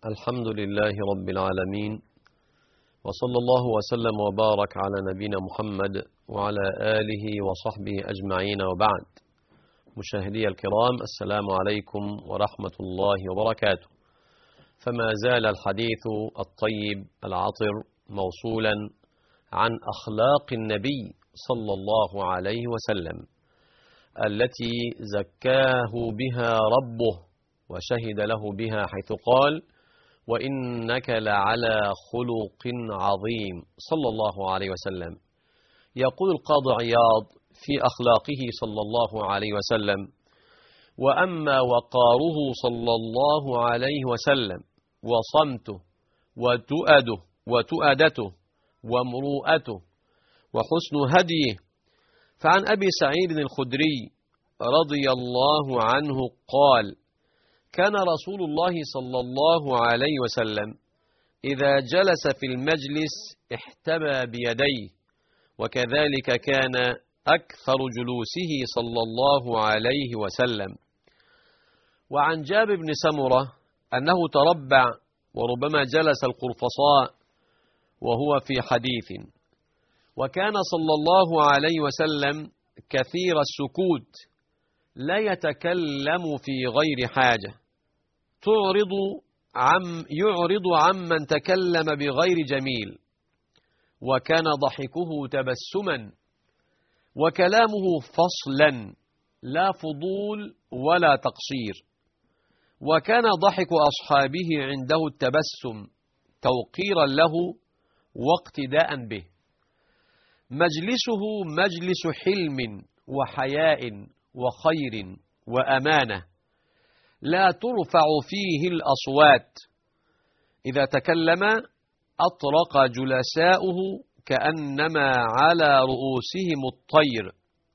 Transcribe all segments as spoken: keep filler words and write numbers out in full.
الحمد لله رب العالمين، وصلى الله وسلم وبارك على نبينا محمد وعلى آله وصحبه أجمعين، وبعد. مشاهدي الكرام، السلام عليكم ورحمة الله وبركاته. فما زال الحديث الطيب العطر موصولا عن أخلاق النبي صلى الله عليه وسلم التي زكاه بها ربه وشهد له بها حيث قال: وإنك لعلى خلق عظيم، صلى الله عليه وسلم. يقول القاضي عياض في أخلاقه صلى الله عليه وسلم: وأما وقاره صلى الله عليه وسلم وصمته وتؤده وتؤدته ومروءته وحسن هديه، فعن أبي سعيد الخدري رضي الله عنه قال: كان رسول الله صلى الله عليه وسلم إذا جلس في المجلس احتبى بيديه، وكذلك كان أكثر جلوسه صلى الله عليه وسلم. وعن جابر بن سمرة أنه تربع وربما جلس القرفصاء وهو في حديث. وكان صلى الله عليه وسلم كثير السكوت، لا يتكلم في غير حاجة، تعرض عم يعرض عمن تكلم بغير جميل، وكان ضحكه تبسما وكلامه فصلا لا فضول ولا تقصير، وكان ضحك أصحابه عنده التبسم توقيرا له واقتداء به. مجلسه مجلس حلم وحياء وخير وأمانة، لا ترفع فيه الأصوات، إذا تكلم أطرق جلساؤه كأنما على رؤوسهم الطير.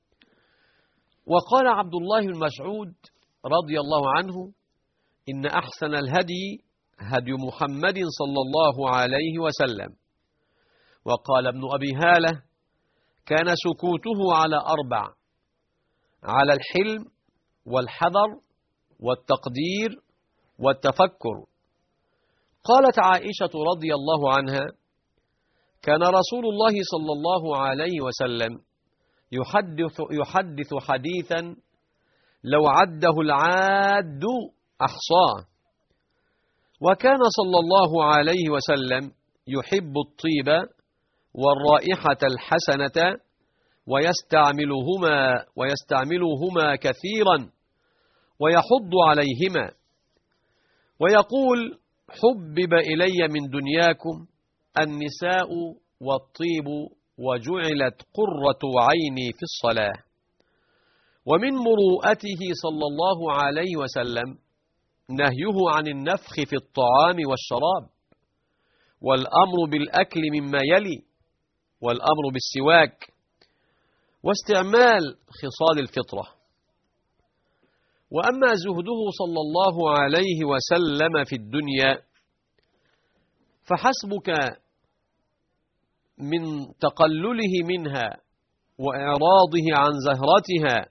وقال عبد الله بن مسعود رضي الله عنه: إن أحسن الهدي هدي محمد صلى الله عليه وسلم. وقال ابن أبي هالة: كان سكوته على أربع: على الحلم والحذر والتقدير والتفكر. قالت عائشة رضي الله عنها: كان رسول الله صلى الله عليه وسلم يحدث, يحدث حديثا لو عده العاد أحصاه. وكان صلى الله عليه وسلم يحب الطيب والرائحة الحسنة ويستعملهما, ويستعملهما كثيرا ويحض عليهما، ويقول: حبب إلي من دنياكم النساء والطيب وجعلت قرة عيني في الصلاة. ومن مروءته صلى الله عليه وسلم نهيه عن النفخ في الطعام والشراب، والأمر بالأكل مما يلي، والأمر بالسواك، واستعمال خصال الفطرة. وأما زهده صلى الله عليه وسلم في الدنيا فحسبك من تقلله منها وإعراضه عن زهرتها،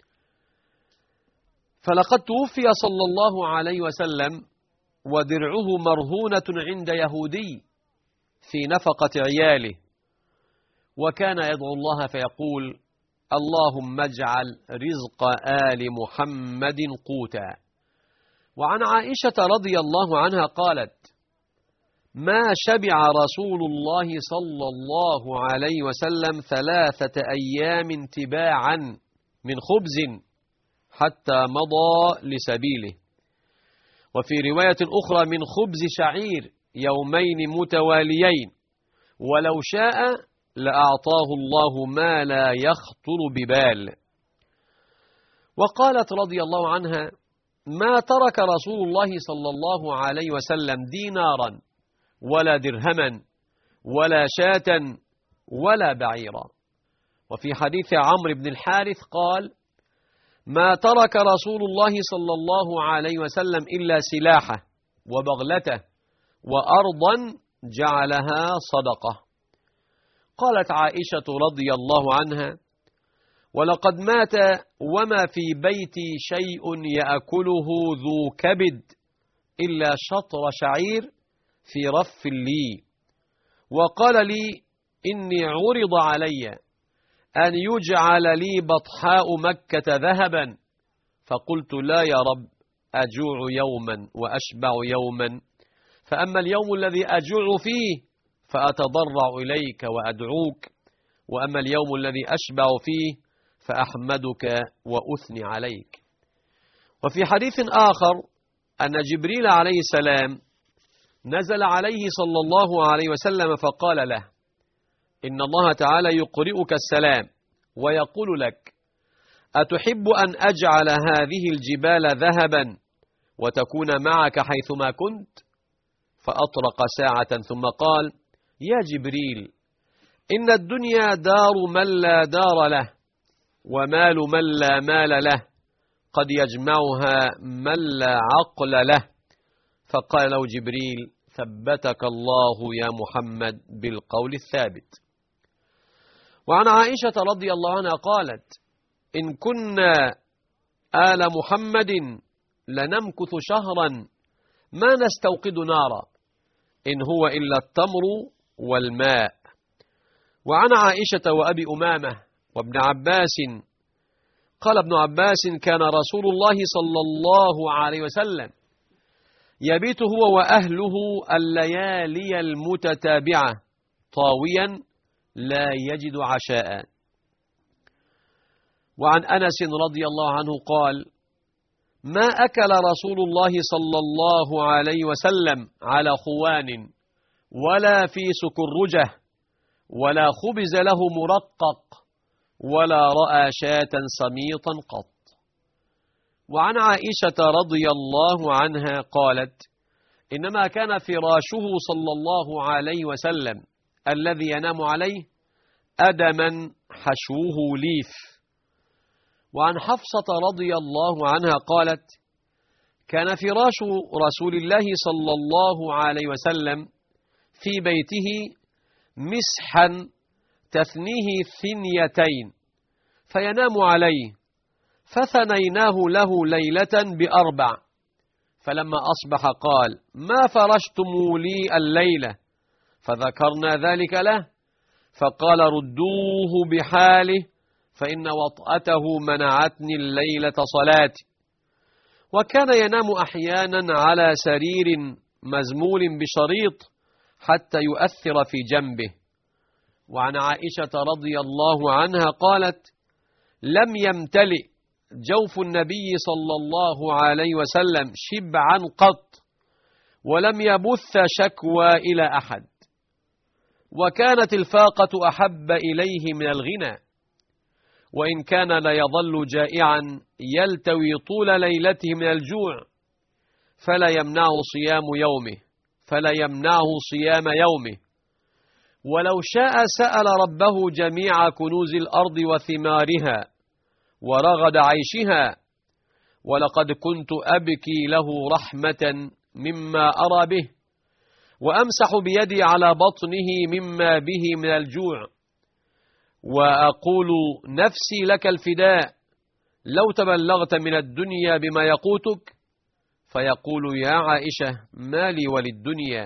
فلقد توفي صلى الله عليه وسلم ودرعه مرهونة عند يهودي في نفقة عياله، وكان يدعو الله فيقول: اللهم اجعل رزق آل محمد قوتا. وعن عائشة رضي الله عنها قالت: ما شبع رسول الله صلى الله عليه وسلم ثلاثة أيام تباعا من خبز حتى مضى لسبيله، وفي رواية أخرى من خبز شعير يومين متواليين، ولو شاء لأعطاه الله ما لا يخطر ببال. وقالت رضي الله عنها: ما ترك رسول الله صلى الله عليه وسلم دينارا ولا درهما ولا شاة ولا بعيرا. وفي حديث عمرو بن الحارث قال: ما ترك رسول الله صلى الله عليه وسلم إلا سلاحه وبغلته وأرضا جعلها صدقة. قالت عائشة رضي الله عنها: ولقد مات وما في بيتي شيء يأكله ذو كبد إلا شطر شعير في رف لي، وقال لي إني عرض علي أن يجعل لي بطحاء مكة ذهبا، فقلت لا يا رب، أجوع يوما وأشبع يوما، فأما اليوم الذي أجوع فيه فأتضرع إليك وأدعوك، وأما اليوم الذي أشبع فيه فأحمدك وأثني عليك. وفي حديث آخر أن جبريل عليه السلام نزل عليه صلى الله عليه وسلم فقال له إن الله تعالى يقرئك السلام ويقول لك أتحب أن أجعل هذه الجبال ذهبا وتكون معك حيثما كنت؟ فأطرق ساعة ثم قال يا جبريل إن الدنيا دار من لا دار له، ومال من لا مال له، قد يجمعها من لا عقل له. فقال له جبريل ثبتك الله يا محمد بالقول الثابت. وعن عائشة رضي الله عنها قالت إن كنا آل محمد لنمكث شهرا ما نستوقد نارا، إن هو إلا التمر والماء. وعن عائشة وأبي أمامة وابن عباس قال ابن عباس كان رسول الله صلى الله عليه وسلم يبيت هو وأهله الليالي المتتابعة طاويا لا يجد عشاء. وعن أنس رضي الله عنه قال ما أكل رسول الله صلى الله عليه وسلم على خوان ولا في سكرجة ولا خبز له مرقق ولا رأى شاة سميطا قط. وعن عائشة رضي الله عنها قالت إنما كان فراشه صلى الله عليه وسلم الذي ينام عليه أدما حشوه ليف. وعن حفصة رضي الله عنها قالت كان فراش رسول الله صلى الله عليه وسلم في بيته مسحا تثنيه ثنيتين فينام عليه، فثنيناه له ليلة بأربع، فلما أصبح قال ما فرشتم لي الليلة، فذكرنا ذلك له فقال ردوه بحاله فإن وطأته منعتني الليلة صلاتي. وكان ينام أحيانا على سرير مزمول بشريط حتى يؤثر في جنبه. وعن عائشة رضي الله عنها قالت لم يمتلئ جوف النبي صلى الله عليه وسلم شبعا قط، ولم يبث شكوى إلى أحد، وكانت الفاقة أحب إليه من الغنى، وإن كان لا يظل جائعا يلتوي طول ليلته من الجوع، فلا يمنعه صيام يومه فلا يمنعه صيام يومه، ولو شاء سأل ربه جميع كنوز الأرض وثمارها ورغد عيشها، ولقد كنت أبكي له رحمة مما أرى به، وأمسح بيدي على بطنه مما به من الجوع، وأقول نفسي لك الفداء لو تبلغت من الدنيا بما يقوتك. فيقول يا عائشة ما لي وللدنيا،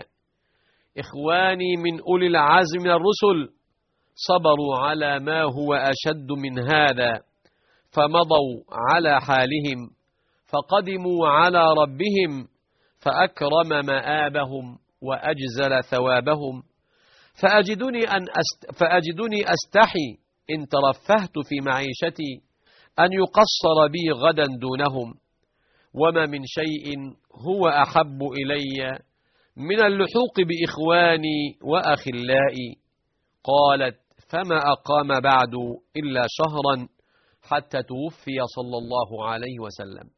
إخواني من أولي العزم من الرسل صبروا على ما هو أشد من هذا، فمضوا على حالهم، فقدموا على ربهم فأكرم مآبهم وأجزل ثوابهم، فأجدني, أن أست فأجدني أستحي إن ترفهت في معيشتي أن يقصر بي غدا دونهم، وما من شيء هو أحب إلي من اللحوق بإخواني وأخلائي. قالت فما أقام بعد إلا شهرا حتى توفي صلى الله عليه وسلم.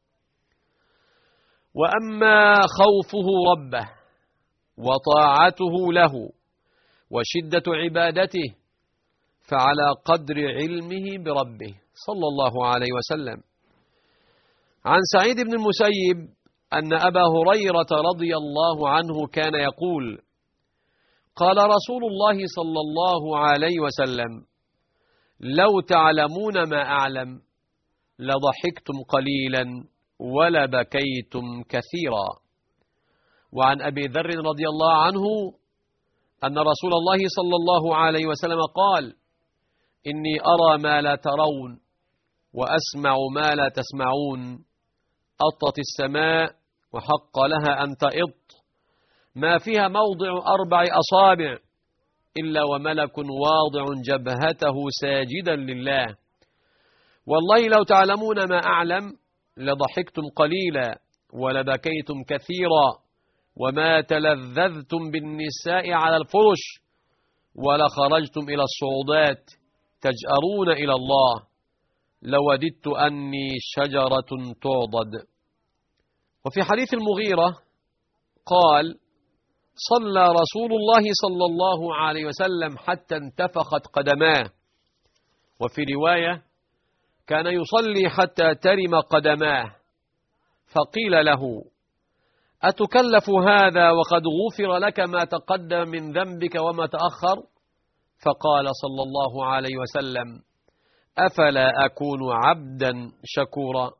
وأما خوفه ربه وطاعته له وشدة عبادته فعلى قدر علمه بربه صلى الله عليه وسلم. عن سعيد بن المسيب أن أبا هريرة رضي الله عنه كان يقول قال رسول الله صلى الله عليه وسلم لو تعلمون ما أعلم لضحكتم قليلا ولبكيتم كثيرا. وعن أبي ذر رضي الله عنه أن رسول الله صلى الله عليه وسلم قال: إني أرى ما لا ترون وأسمع ما لا تسمعون. أطت السماء وحق لها أن تئط، ما فيها موضع أربع أصابع إلا وملك واضع جبهته ساجدا لله. والله لو تعلمون ما أعلم لضحكتم قليلا ولبكيتم كثيرا وما تلذذتم بالنساء على الفرش ولخرجتم إلى الصعودات تجأرون إلى الله. لوددت أني شجرة تعضد. وفي حديث المغيرة قال: صلى رسول الله صلى الله عليه وسلم حتى انتفخت قدماه. وفي رواية: كان يصلي حتى ترم قدماه. فقيل له: أتكلف هذا وقد غفر لك ما تقدم من ذنبك وما تأخر؟ فقال صلى الله عليه وسلم: أفلا أكون عبدا شكورا.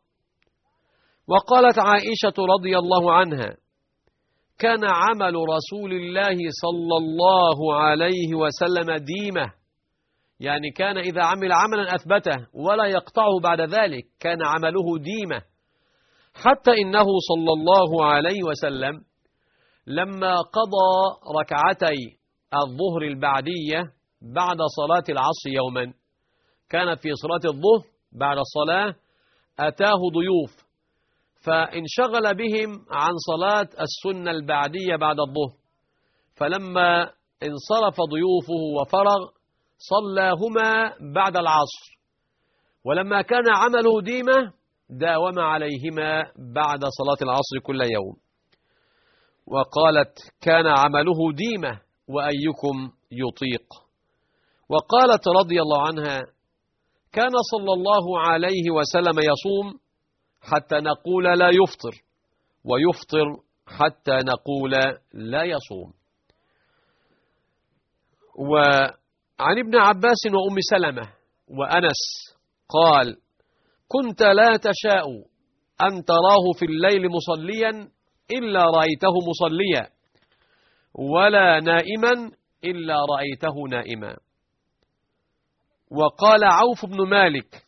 وقالت عائشة رضي الله عنها: كان عمل رسول الله صلى الله عليه وسلم ديمة، يعني كان إذا عمل عملا أثبته ولا يقطعه بعد ذلك، كان عمله ديمة. حتى إنه صلى الله عليه وسلم لما قضى ركعتي الظهر البعدية بعد صلاة العصر يوما، كان في صلاة الظهر بعد الصلاة أتاه ضيوف فانشغل بهم عن صلاة السنة البعدية بعد الظهر، فلما انصرف ضيوفه وفرغ صلاهما بعد العصر، ولما كان عمله ديمة داوم عليهما بعد صلاة العصر كل يوم. وقالت: كان عمله ديمة وأيكم يطيق. وقالت رضي الله عنها: كان صلى الله عليه وسلم يصوم حتى نقول لا يفطر، ويفطر حتى نقول لا يصوم. وعن ابن عباس وأم سلمة وأنس قال: كنت لا تشاء أن تراه في الليل مصليا إلا رأيته مصليا، ولا نائما إلا رأيته نائما. وقال عوف بن مالك: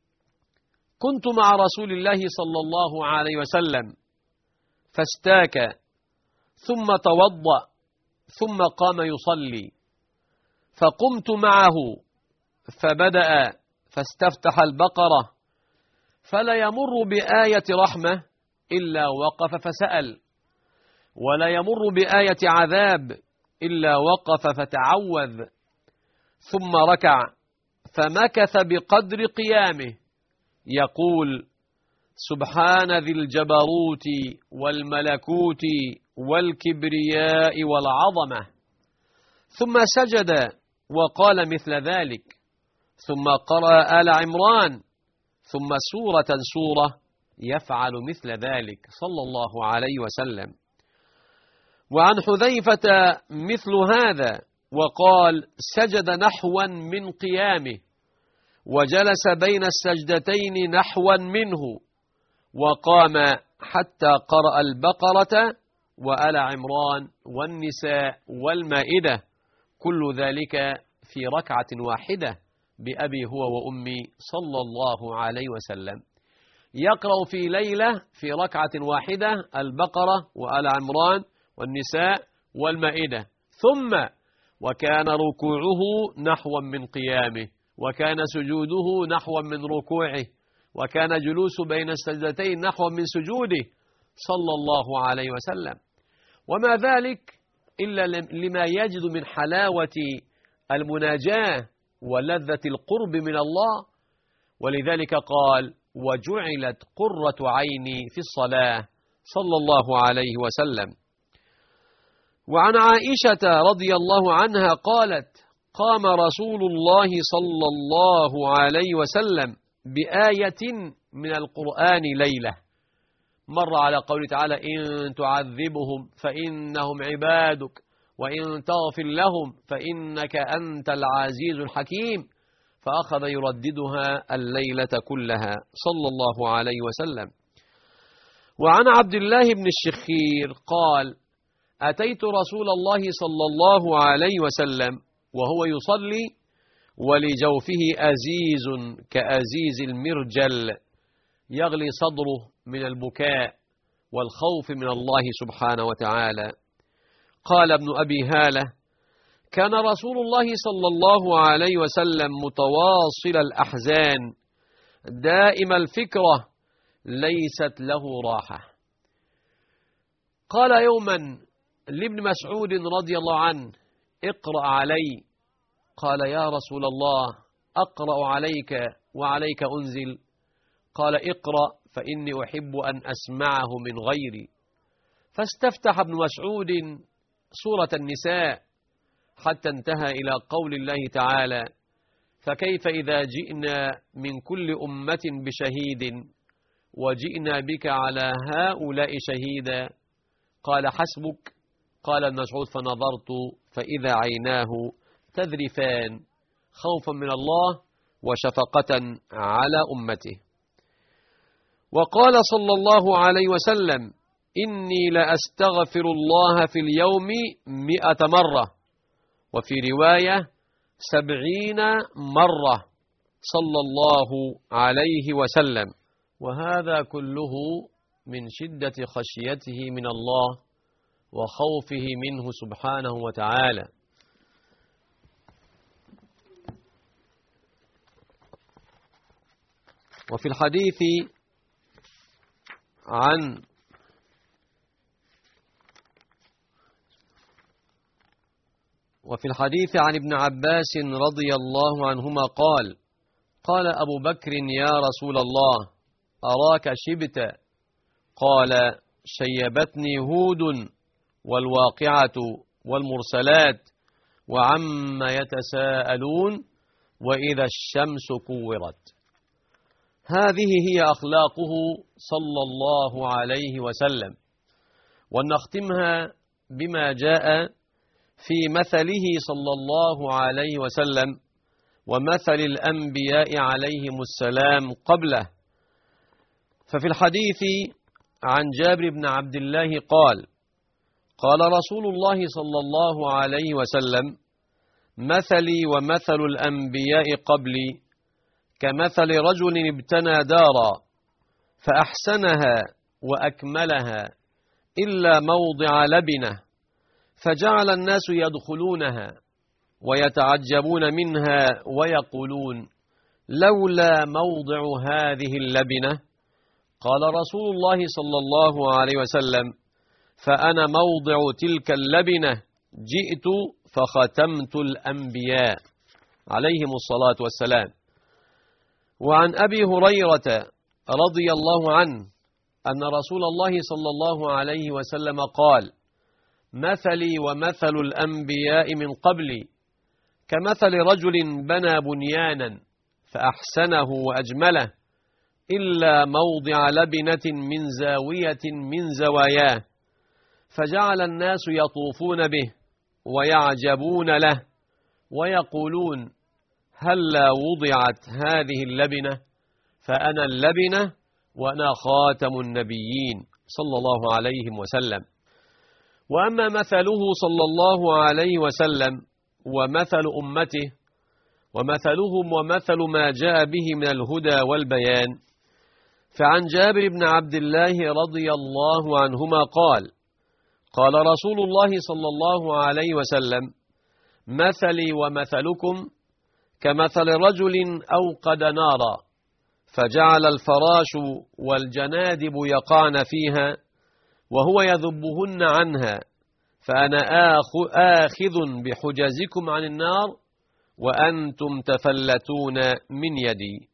كنت مع رسول الله صلى الله عليه وسلم فاستاك ثم توضأ ثم قام يصلي، فقمت معه فبدأ فاستفتح البقرة، فلا يمر بآية رحمة إلا وقف فسأل، ولا يمر بآية عذاب إلا وقف فتعوذ، ثم ركع فمكث بقدر قيامه يقول: سبحان ذي الجبروت والملكوت والكبرياء والعظمة، ثم سجد وقال مثل ذلك، ثم قرأ آل عمران، ثم سورة سورة يفعل مثل ذلك صلى الله عليه وسلم. وعن حذيفة مثل هذا وقال: سجد نحوا من قيامه، وجلس بين السجدتين نحوا منه، وقام حتى قرأ البقرة وآل عمران والنساء والمائدة، كل ذلك في ركعة واحدة بأبي هو وأمي صلى الله عليه وسلم. يقرأ في ليلة في ركعة واحدة البقرة وآل عمران والنساء والمائدة، ثم وكان ركوعه نحوا من قيامه، وكان سجوده نحوا من ركوعه، وكان جلوس بين السجدتين نحوا من سجوده صلى الله عليه وسلم. وما ذلك إلا لما يجد من حلاوة المناجاة ولذة القرب من الله. ولذلك قال: وجعلت قرة عيني في الصلاة صلى الله عليه وسلم. وعن عائشة رضي الله عنها قالت: قام رسول الله صلى الله عليه وسلم بآية من القرآن ليلة، مر على قوله تعالى: إن تعذبهم فإنهم عبادك وإن تغفر لهم فإنك أنت العزيز الحكيم، فأخذ يرددها الليلة كلها صلى الله عليه وسلم. وعن عبد الله بن الشخير قال: أتيت رسول الله صلى الله عليه وسلم وهو يصلي ولجوفه أزيز كأزيز المرجل يغلي صدره من البكاء والخوف من الله سبحانه وتعالى. قال ابن أبي هالة: كان رسول الله صلى الله عليه وسلم متواصل الأحزان دائم الفكرة ليست له راحة. قال يوما لابن مسعود رضي الله عنه: اقرأ علي. قال: يا رسول الله، أقرأ عليك وعليك أنزل. قال: اقرأ فإني أحب أن أسمعه من غيري. فاستفتح ابن مسعود سورة النساء حتى انتهى إلى قول الله تعالى: فكيف إذا جئنا من كل أمة بشهيد وجئنا بك على هؤلاء شهيدا. قال: حسبك. قال ابن مسعود: فنظرت فإذا عيناه تذرفان خوفا من الله وشفقة على أمته. وقال صلى الله عليه وسلم: إني لأستغفر الله في اليوم مئة مرة، وفي رواية سبعين مرة صلى الله عليه وسلم. وهذا كله من شدة خشيته من الله وخوفه منه سبحانه وتعالى. وفي الحديث عن وفي الحديث عن ابن عباس رضي الله عنهما قال: قال أبو بكر: يا رسول الله، أراك شبت. قال: شيبتني هود والواقعة والمرسلات وعما يتساءلون وإذا الشمس كورت. هذه هي أخلاقه صلى الله عليه وسلم. ونختمها بما جاء في مثله صلى الله عليه وسلم ومثل الأنبياء عليهم السلام قبله. ففي الحديث عن جابر بن عبد الله قال: قال رسول الله صلى الله عليه وسلم: مثلي ومثل الأنبياء قبلي كمثل رجل ابتنى دارا فأحسنها وأكملها إلا موضع لبنة، فجعل الناس يدخلونها ويتعجبون منها ويقولون: لولا موضع هذه اللبنة. قال رسول الله صلى الله عليه وسلم: فأنا موضع تلك اللبنة، جئت فختمت الأنبياء عليهم الصلاة والسلام. وعن أبي هريرة رضي الله عنه أن رسول الله صلى الله عليه وسلم قال: مثلي ومثل الأنبياء من قبلي كمثل رجل بنى بنيانا فأحسنه وأجمله إلا موضع لبنة من زاوية من زواياه، فجعل الناس يطوفون به ويعجبون له ويقولون: هلا وضعت هذه اللبنة؟ فأنا اللبنة وأنا خاتم النبيين صلى الله عليه وسلم. وأما مثله صلى الله عليه وسلم ومثل أمته ومثلهم ومثل ما جاء به من الهدى والبيان، فعن جابر بن عبد الله رضي الله عنهما قال: قال رسول الله صلى الله عليه وسلم: مثلي ومثلكم كمثل رجل أوقد نارا فجعل الفراش والجنادب يقعن فيها وهو يذبهن عنها، فأنا آخذ بحجزكم عن النار وأنتم تفلتون من يدي.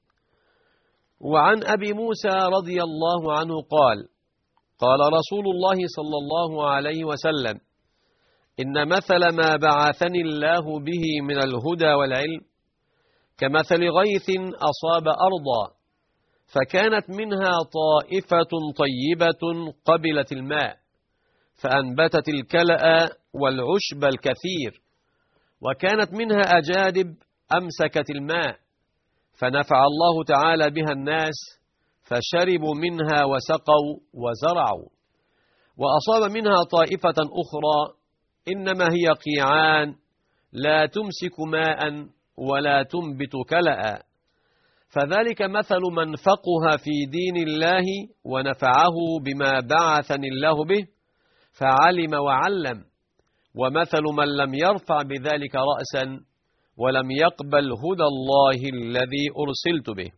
وعن أبي موسى رضي الله عنه قال: قال رسول الله صلى الله عليه وسلم: إن مثل ما بعثني الله به من الهدى والعلم كمثل غيث أصاب أرضا فكانت منها طائفة طيبة قبلت الماء فأنبتت الكلأ والعشب الكثير، وكانت منها أجادب أمسكت الماء فنفع الله تعالى بها الناس فشربوا منها وسقوا وزرعوا. وأصاب منها طائفة أخرى إنما هي قيعان لا تمسك ماء ولا تنبت كلأ، فذلك مثل من فقه في دين الله ونفعه بما بعثني الله به فعلم وعلم، ومثل من لم يرفع بذلك رأسا ولم يقبل هدى الله الذي أرسلت به.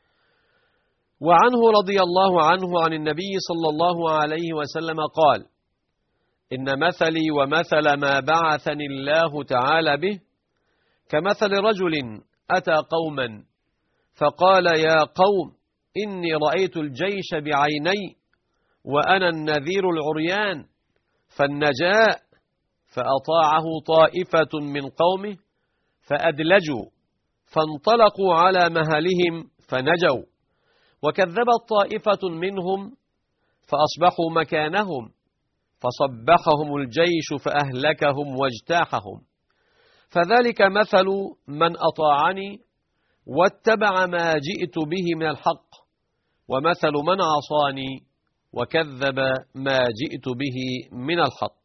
وعنه رضي الله عنه عن النبي صلى الله عليه وسلم قال: إن مثلي ومثل ما بعثني الله تعالى به كمثل رجل أتى قوما فقال: يا قوم إني رأيت الجيش بعيني وأنا النذير العريان، فالنجاء فأطاعه طائفة من قومه فأدلجوا فانطلقوا على مهلهم فنجوا، وكذبت طائفة منهم فأصبحوا مكانهم فصبحهم الجيش فأهلكهم واجتاحهم. فذلك مثل من أطاعني واتبع ما جئت به من الحق، ومثل من عصاني وكذب ما جئت به من الحق.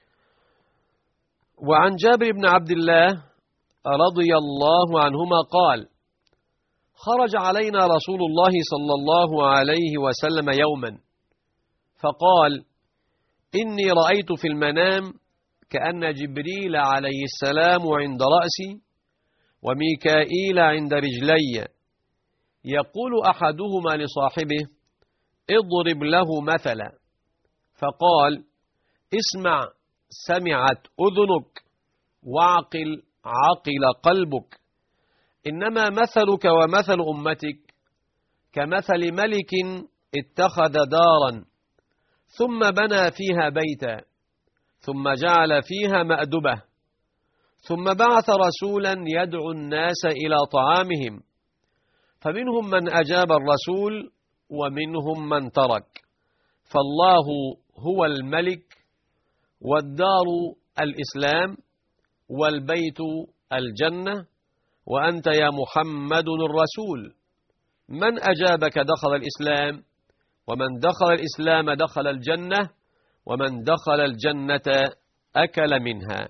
وعن جابر بن عبد الله رضي الله عنهما قال: خرج علينا رسول الله صلى الله عليه وسلم يوما فقال: إني رأيت في المنام كأن جبريل عليه السلام عند رأسي وميكائيل عند رجلي، يقول أحدهما لصاحبه: اضرب له مثلا، فقال: اسمع سمعت أذنك واعقل عقل قلبك، إنما مثلك ومثل أمتك كمثل ملك اتخذ دارا ثم بنى فيها بيتا ثم جعل فيها مأدبة ثم بعث رسولا يدعو الناس إلى طعامهم، فمنهم من أجاب الرسول ومنهم من ترك، فالله هو الملك والدار الإسلام والبيت الجنة، وأنت يا محمد الرسول، من أجابك دخل الإسلام، ومن دخل الإسلام دخل الجنة، ومن دخل الجنة أكل منها.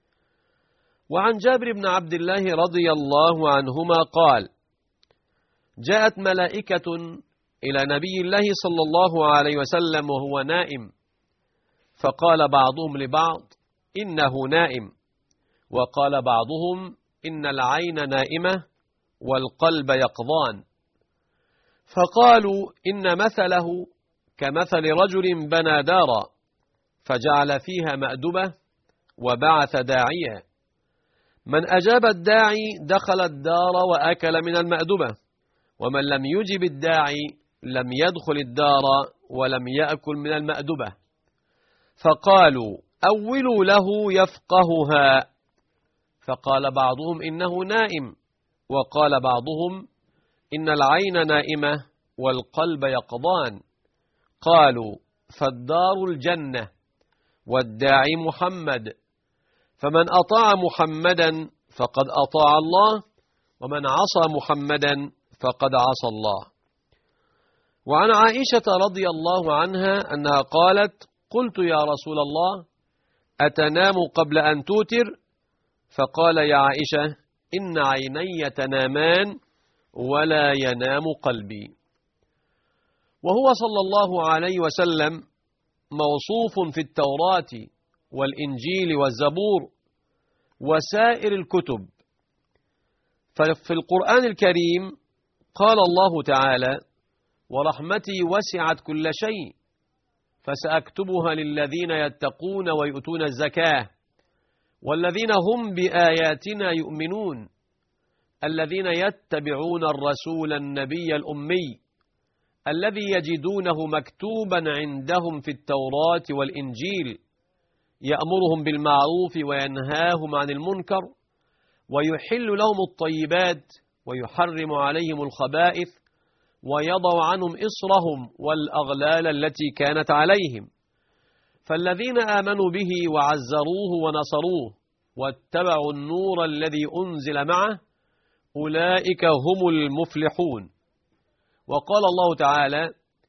وعن جابر بن عبد الله رضي الله عنهما قال: جاءت ملائكة إلى نبي الله صلى الله عليه وسلم وهو نائم، فقال بعضهم لبعض: إنه نائم، وقال بعضهم: إن العين نائمة والقلب يقظان، فقالوا: إن مثله كمثل رجل بنى دارا فجعل فيها مأدبة وبعث داعيا، من أجاب الداعي دخل الدار وأكل من المأدبة، ومن لم يجب الداعي لم يدخل الدار ولم يأكل من المأدبة، فقالوا: أولوا له يفقهها، فقال بعضهم: إنه نائم، وقال بعضهم: إن العين نائمة والقلب يقظان، قالوا: فالدار الجنة والداعي محمد، فمن أطاع محمدا فقد أطاع الله، ومن عصى محمدا فقد عصى الله. وعن عائشة رضي الله عنها أنها قالت: قلت يا رسول الله أتنام قبل أن توتر؟ فقال: يا عائشة إن عيني تنامان ولا ينام قلبي. وهو صلى الله عليه وسلم موصوف في التوراة والإنجيل والزبور وسائر الكتب، ففي القرآن الكريم قال الله تعالى: ورحمتي وسعت كل شيء فسأكتبها للذين يتقون ويؤتون الزكاة والذين هم بآياتنا يؤمنون الذين يتبعون الرسول النبي الأمي الذي يجدونه مكتوبا عندهم في التوراة والإنجيل يأمرهم بالمعروف وينهاهم عن المنكر ويحل لهم الطيبات ويحرم عليهم الخبائث ويضع عنهم إصرهم والأغلال التي كانت عليهم، فالذين آمنوا به وعزروه ونصروه واتبعوا النور الذي أنزل معه أولئك هم المفلحون. وقال الله تعالى: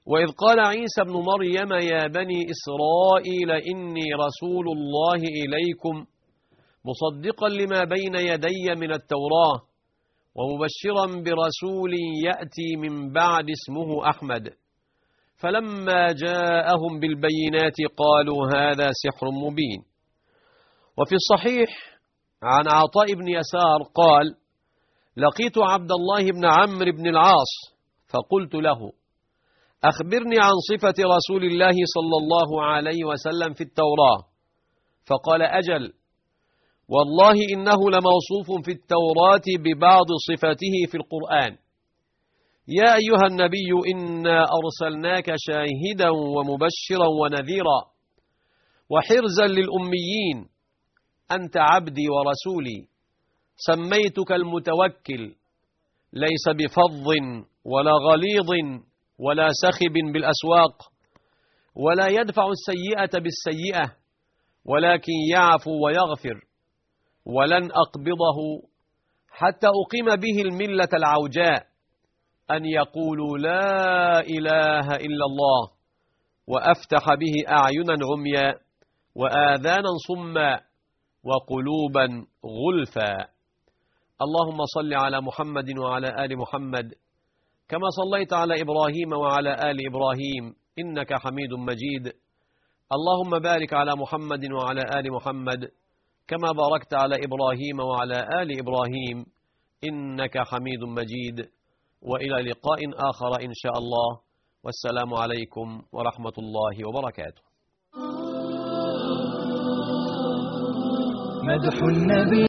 وإذ قال عيسى ابن مريم يا بني إسرائيل إني رسول الله إليكم مصدقا لما بين يدي من التوراة ومبشرا برسول يأتي من بعد اسمه أحمد. فلما جاءهم بالبينات قالوا هذا سحر مبين. وفي الصحيح عن عطاء بن يسار قال لقيت عبد الله بن عمرو بن العاص فقلت له أخبرني عن صفة رسول الله صلى الله عليه وسلم في التوراة، فقال أجل والله إنه لموصوف في التوراة ببعض صفاته في القرآن. يا أيها النبي إنا أرسلناك شاهدا ومبشرا ونذيرا وحرزا للأميين أنت عبدي ورسولي سميتك المتوكل ليس بفظ ولا غليظ ولا سخب بالأسواق ولا يدفع السيئة بالسيئة ولكن يعفو ويغفر ولن أقبضه حتى أقيم به الملة العوجاء أن يقولوا لا إله إلا الله وأفتح به أعينا عميا وآذانا صما وقلوبا غلفا. اللهم صل على محمد وعلى آل محمد كما صليت على إبراهيم وعلى آل إبراهيم إنك حميد مجيد. اللهم بارك على محمد وعلى آل محمد كما باركت على إبراهيم وعلى آل إبراهيم إنك حميد مجيد. وإلى لقاء آخر إن شاء الله، والسلام عليكم ورحمة الله وبركاته. مدح النبي